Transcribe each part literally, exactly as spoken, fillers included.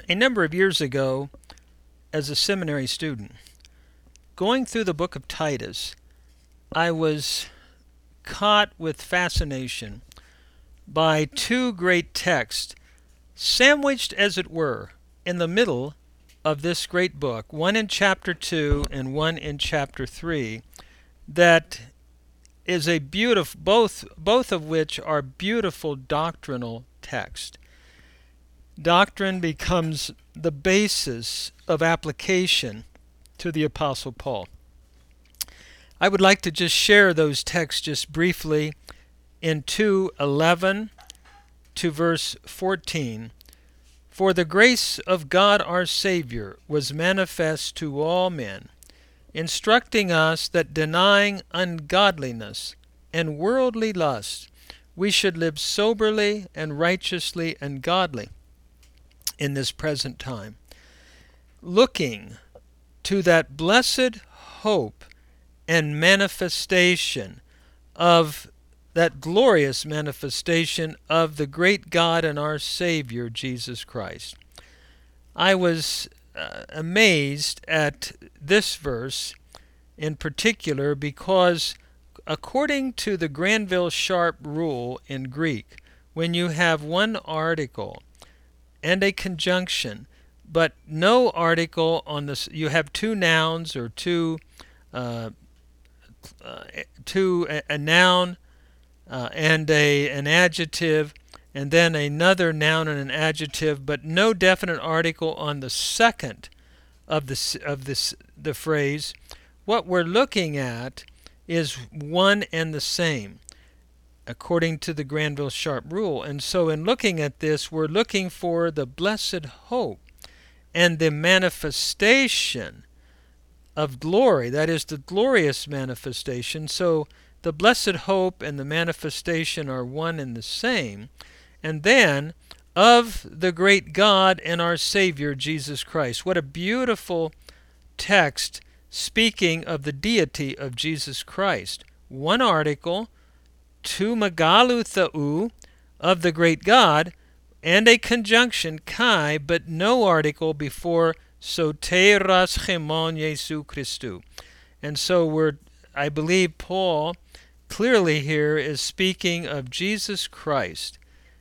A number of years ago, as a seminary student, going through the book of Titus, I was caught with fascination by two great texts, sandwiched as it were in the middle of this great book, one in chapter two and one in chapter three, that is a beautiful, both both of which are beautiful doctrinal texts. Doctrine becomes the basis of application to the Apostle Paul. I would like to just share those texts just briefly in two eleven to verse fourteen. For the grace of God our Savior was manifest to all men, instructing us that denying ungodliness and worldly lust, we should live soberly and righteously and godly in this present time, looking to that blessed hope and manifestation of that glorious manifestation of the great God and our Savior, Jesus Christ. I was uh, amazed at this verse in particular because according to the Granville Sharp rule in Greek, when you have one article and a conjunction, but no article on this, you have two nouns or two, uh, uh, two a, a noun uh, and a an adjective, and then another noun and an adjective, but no definite article on the second of this of this the phrase. What we're looking at is one and the same, according to the Granville Sharp rule. And so in looking at this, we're looking for the blessed hope and the manifestation of glory. That is the glorious manifestation. So the blessed hope and the manifestation are one and the same. And then of the great God and our Savior, Jesus Christ. What a beautiful text speaking of the deity of Jesus Christ. One article, to megalutheu, of the great God, and a conjunction, kai, but no article before soteras chemon Jesu Christu. And so we're, I believe Paul clearly here is speaking of Jesus Christ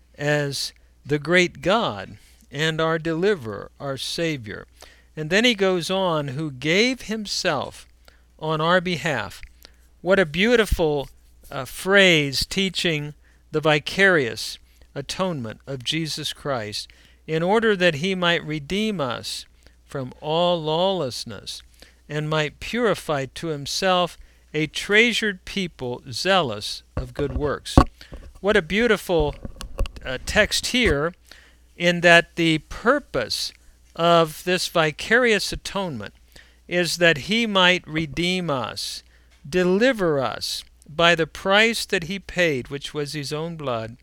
as the great God and our deliverer, our Savior. And then he goes on, who gave himself on our behalf. What a beautiful uh, phrase teaching the vicarious atonement of Jesus Christ, in order that he might redeem us from all lawlessness and might purify to himself a treasured people zealous of good works. What a beautiful uh, text here, in that the purpose of this vicarious atonement is that he might redeem us, deliver us by the price that he paid, which was his own blood,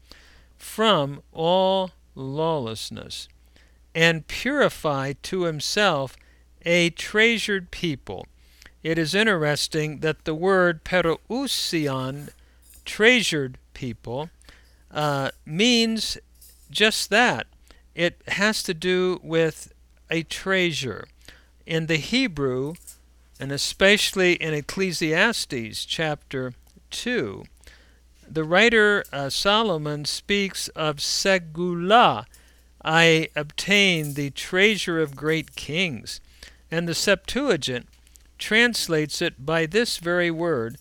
from all lawlessness, and purify to himself a treasured people. It is interesting that the word perousion, treasured people, uh, means just that. It has to do with a treasure. In the Hebrew, and especially in Ecclesiastes chapter two, the writer uh, Solomon speaks of segula. I obtained the treasure of great kings. And the Septuagint translates it by this very word,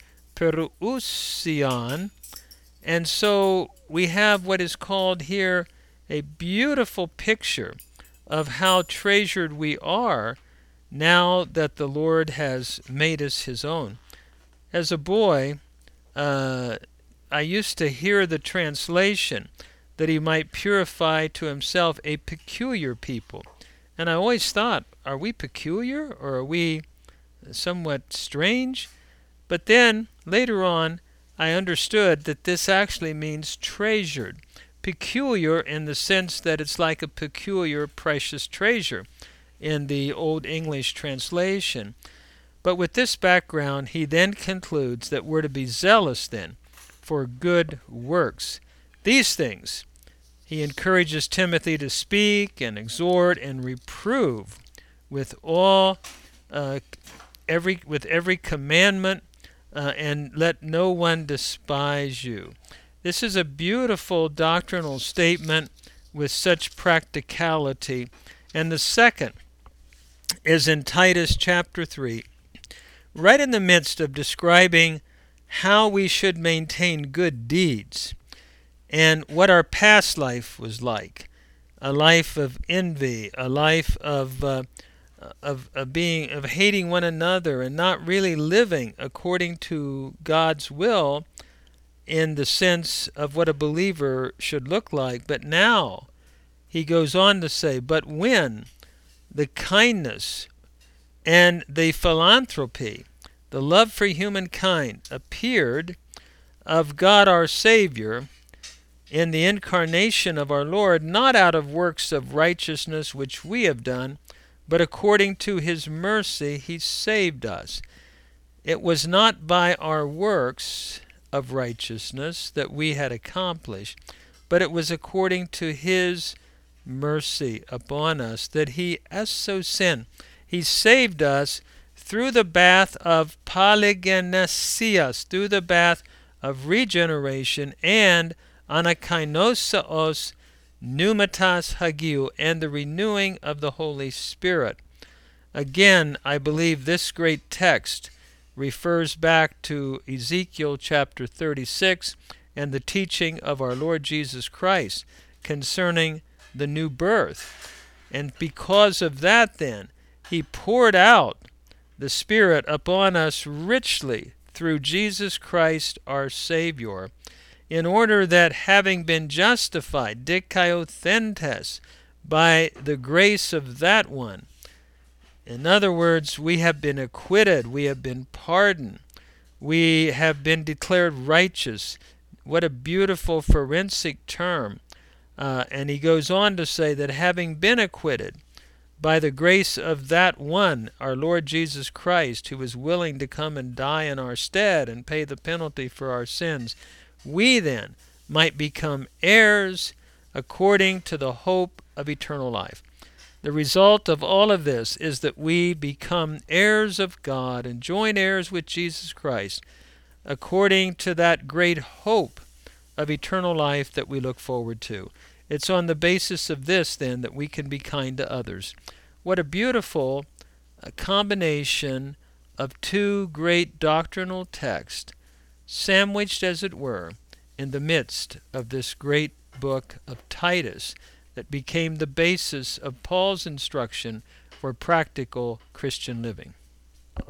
perousion. And so we have what is called here a beautiful picture of how treasured we are now that the Lord has made us his own. As a boy, uh, I used to hear the translation that he might purify to himself a peculiar people. And I always thought, are we peculiar or are we somewhat strange? But then later on, I understood that this actually means treasured. Peculiar in the sense that it's like a peculiar precious treasure in the Old English translation. But with this background, he then concludes that we're to be zealous then for good works. These things he encourages Timothy to speak and exhort and reprove with all uh, every with every commandment, uh, and let no one despise you. This is a beautiful doctrinal statement with such practicality. And the second is in Titus chapter three, right in the midst of describing how we should maintain good deeds and what our past life was like, a life of envy, a life of uh, of, of being of hating one another and not really living according to God's will in the sense of what a believer should look like. But now he goes on to say, but when the kindness and the philanthropy, the love for humankind appeared of God our Savior in the incarnation of our Lord, not out of works of righteousness which we have done, but according to his mercy he saved us. It was not by our works of righteousness that we had accomplished, but it was according to his mercy upon us that he esso sin. He saved us through the bath of palingenesias, through the bath of regeneration, and anakainosaos pneumatas hagiou, and the renewing of the Holy Spirit. Again, I believe this great text refers back to Ezekiel chapter thirty-six and the teaching of our Lord Jesus Christ concerning the new birth. And because of that, then, he poured out the Spirit upon us richly through Jesus Christ our Savior, in order that, having been justified, dikaiothentes, by the grace of that one, in other words, we have been acquitted, we have been pardoned, we have been declared righteous. What a beautiful forensic term. Uh, and he goes on to say that having been acquitted by the grace of that one, our Lord Jesus Christ, who was willing to come and die in our stead and pay the penalty for our sins, we then might become heirs according to the hope of eternal life. The result of all of this is that we become heirs of God and joint heirs with Jesus Christ according to that great hope of eternal life that we look forward to. It's on the basis of this, then, that we can be kind to others. What a beautiful uh, combination of two great doctrinal texts, sandwiched, as it were, in the midst of this great book of Titus that became the basis of Paul's instruction for practical Christian living.